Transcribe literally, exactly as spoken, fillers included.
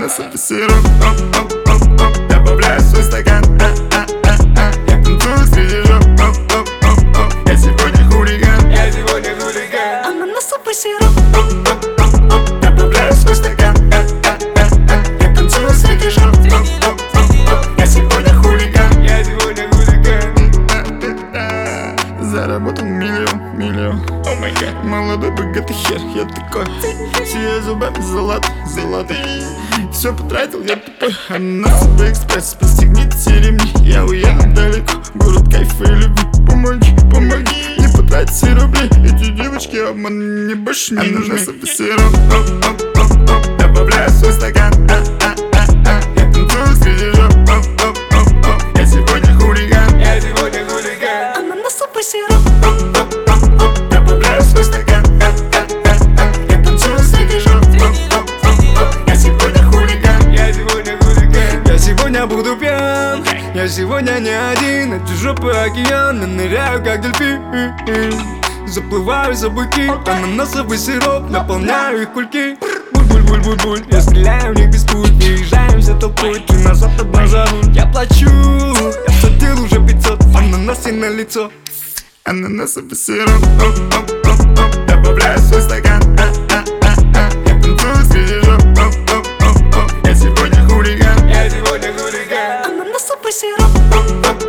Ананасовый сироп, добавляю в свой стакан. Я танцую среди жоп. Я сегодня хулиган. Я сегодня хулиган. Ананасовый сироп, добавляю в свой стакан. Я танцую среди жоп. Я сегодня хулиган. Я сегодня хулиган. Заработал миллион, миллион. О май гад. Молодой богатый хер, я такой. Сияю зубами золотый, золотый. Все потратил, я тупой. Ананасовый экспресс, пристегните ремни. Я уеду далеко, город кайфа и любви. Помоги, помоги, не потратить рубли. Эти девочки обман мне больше не нужны. Ананасовый сироп, добавляю в свой стакан. Я танцую среди жоп. Я сегодня хулиган. Я сегодня хулиган. ананасовый сироп, Добавляю в свой стакан. Я танцую среди жоп. Я сегодня хулиган. Я сегодня хулиган. Я сегодня буду пьян. Я сегодня не один. Эти жопы океана, ныряю как дельфин. Заплываю за буки. Ананасовый сироп, наполняю их кульки. Буль-буль-буль-буль-буль. Я стреляю в них без пуль. Переезжаемся толпой, ты назад одна за руль. Я плачу, я платил уже пятьсот. Ананасы на лицо. Ананасовый сироп, добавляю в свой стакан. Я танцую среди жоп. Я сегодня хулиган. Я сегодня хулиган. ананасовый сироп,